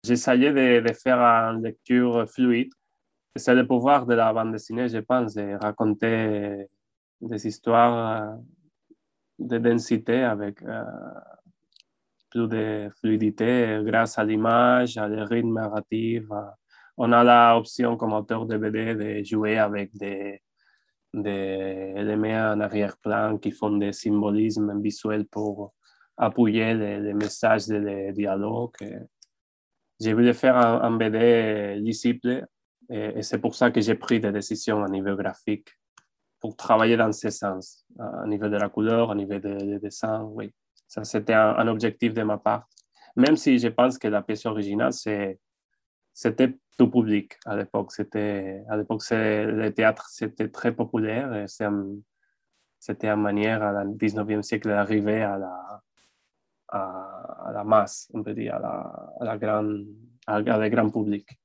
J'essayais de faire une lecture fluide. C'est le pouvoir de la bande dessinée, je pense, de raconter des histoires de densité avec plus de fluidité grâce à l'image, à le rythme narratif. On a l'option comme auteur de BD de jouer avec des éléments en arrière-plan qui font des symbolismes visuels pour appuyer les messages des dialogues. J'ai voulu faire un BD lisible et c'est pour ça que j'ai pris des décisions à niveau graphique pour travailler dans ce sens, à niveau de la couleur, à niveau de dessin, oui. Ça, c'était un objectif de ma part. Même si je pense que la pièce originale, c'était tout public à l'époque. À l'époque, le théâtre, c'était très populaire. Et c'était une manière, à la 19e siècle, d'arriver à la masse, on peut dire, à la grande, à la grand public.